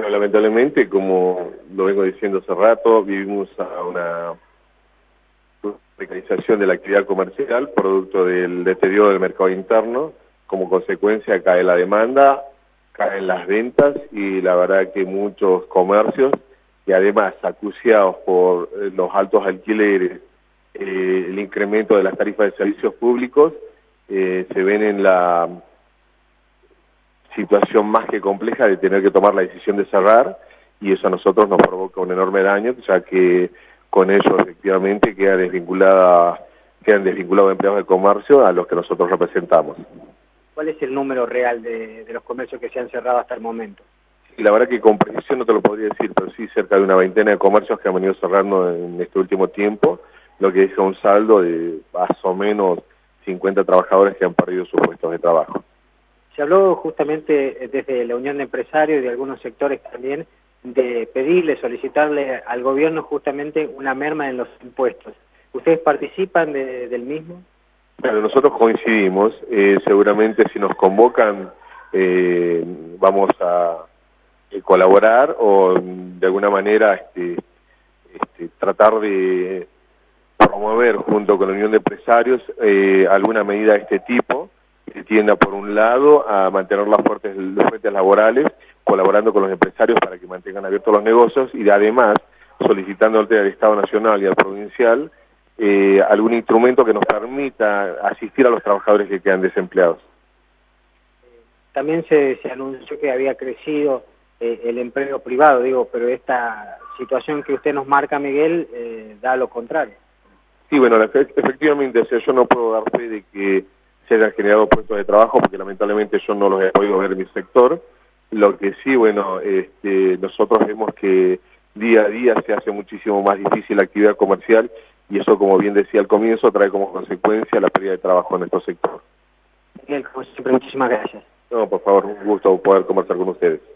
Bueno, lamentablemente, como lo vengo diciendo hace rato, vivimos a una precarización de la actividad comercial, producto del deterioro del mercado interno. Como consecuencia cae la demanda, caen las ventas y la verdad que muchos comercios, y además acuciados por los altos alquileres, el incremento de las tarifas de servicios públicos, se ven en la situación más que compleja de tener que tomar la decisión de cerrar, y eso a nosotros nos provoca un enorme daño, ya que con ello efectivamente quedan desvinculados empleados de comercio a los que nosotros representamos. ¿Cuál es el número real de los comercios que se han cerrado hasta el momento? Y la verdad que con precisión no te lo podría decir, pero sí cerca de una veintena de comercios que han venido cerrando en este último tiempo, lo que deja un saldo de más o menos 50 trabajadores que han perdido sus puestos de trabajo. Se habló justamente desde la Unión de Empresarios y de algunos sectores también de pedirle, solicitarle al gobierno justamente una merma en los impuestos. ¿Ustedes participan del mismo? Bueno, nosotros coincidimos, seguramente si nos convocan vamos a colaborar o de alguna manera tratar de promover junto con la Unión de Empresarios alguna medida de este tipo que tienda por un lado a mantener los frentes laborales, colaborando con los empresarios para que mantengan abiertos los negocios y además solicitando al Estado Nacional y al provincial algún instrumento que nos permita asistir a los trabajadores que quedan desempleados. También se anunció que había crecido el empleo privado, pero esta situación que usted nos marca, Miguel, da lo contrario. Sí, bueno, efectivamente, o sea, yo no puedo dar fe de que se hayan generado puestos de trabajo porque lamentablemente yo no los he podido ver en mi sector. Lo que sí, bueno, nosotros vemos que día a día se hace muchísimo más difícil la actividad comercial y eso, como bien decía al comienzo, trae como consecuencia la pérdida de trabajo en nuestro sector. Miguel, como siempre, muchísimas gracias. No, por favor, un gusto poder conversar con ustedes.